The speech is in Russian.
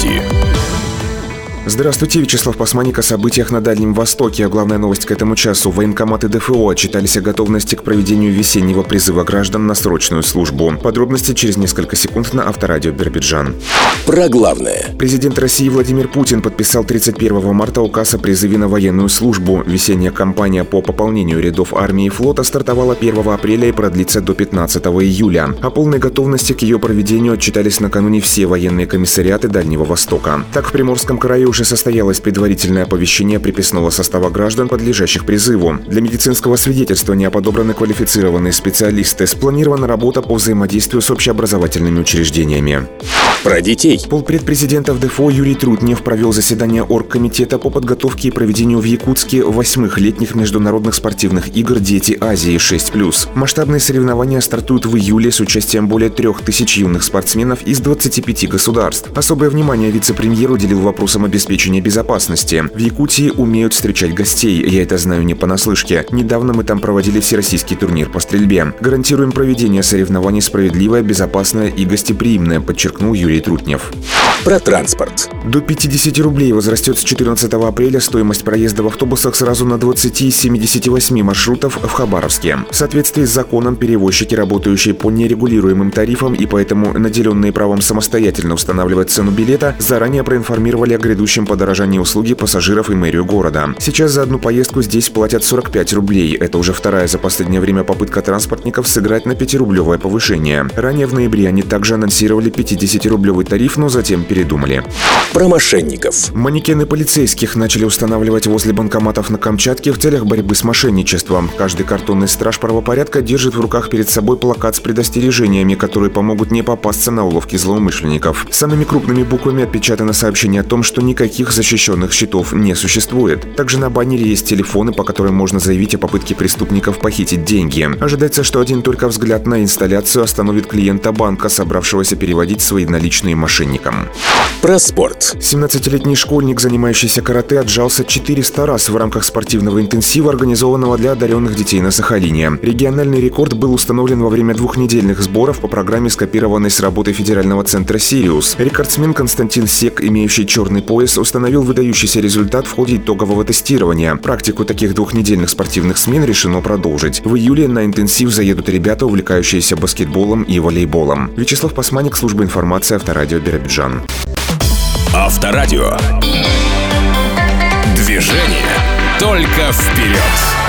Новости. Здравствуйте, Вячеслав Пасманик о событиях на Дальнем Востоке. Главная новость к этому часу. Военкоматы ДФО отчитались о готовности к проведению весеннего призыва граждан на срочную службу. Подробности через несколько секунд на Авторадио Биробиджан. Про главное. Президент России Владимир Путин подписал 31 марта указ о призыве на военную службу. Весенняя кампания по пополнению рядов армии и флота стартовала 1 апреля и продлится до 15 июля. О полной готовности к ее проведению отчитались накануне все военные комиссариаты Дальнего Востока. Так, в Приморском крае уже состоялось предварительное оповещение приписного состава граждан, подлежащих призыву. Для медицинского свидетельствования подобраны квалифицированные специалисты. Спланирована работа по взаимодействию с общеобразовательными учреждениями. Про детей. Полпред президента ДФО Юрий Трутнев провел заседание оргкомитета по подготовке и проведению в Якутске 8-х летних международных спортивных игр «Дети Азии 6+». Масштабные соревнования стартуют в июле с участием более 3000 юных спортсменов из 25 государств. Особое внимание вице-премьер уделил вопросам обеспечения безопасности. В Якутии умеют встречать гостей, я это знаю не понаслышке. Недавно мы там проводили всероссийский турнир по стрельбе. Гарантируем проведение соревнований справедливое, безопасное и гостеприимное, подчеркнул Юрий Трутнев. Про транспорт. До 50 рублей возрастет с 14 апреля стоимость проезда в автобусах сразу на 20 из 78 маршрутов в Хабаровске. В соответствии с законом перевозчики, работающие по нерегулируемым тарифам и поэтому наделенные правом самостоятельно устанавливать цену билета, заранее проинформировали о грядущем подорожании услуги пассажиров и мэрию города. Сейчас за одну поездку здесь платят 45 рублей. Это уже вторая за последнее время попытка транспортников сыграть на 5-рублевое повышение. Ранее в ноябре они также анонсировали 50-рублевый тариф, но затем передумали. Про мошенников. Манекены полицейских начали устанавливать возле банкоматов на Камчатке в целях борьбы с мошенничеством. Каждый картонный страж правопорядка держит в руках перед собой плакат с предостережениями, которые помогут не попасться на уловки злоумышленников. Самыми крупными буквами отпечатано сообщение о том, что никаких защищенных счетов не существует. Также на баннере есть телефоны, по которым можно заявить о попытке преступников похитить деньги. Ожидается, что один только взгляд на инсталляцию остановит клиента банка, собравшегося переводить свои наличные мошенникам. Про спорт. 17-летний школьник, занимающийся карате, отжался 400 раз в рамках спортивного интенсива, организованного для одаренных детей на Сахалине. Региональный рекорд был установлен во время двухнедельных сборов по программе, скопированной с работы федерального центра «Сириус». Рекордсмен Константин Сек, имеющий черный пояс, установил выдающийся результат в ходе итогового тестирования. Практику таких двухнедельных спортивных смен решено продолжить. В июле на интенсив заедут ребята, увлекающиеся баскетболом и волейболом. Вячеслав Пасманик, служба информации, Авторадио Биробиджан. Авторадио. Движение только вперед.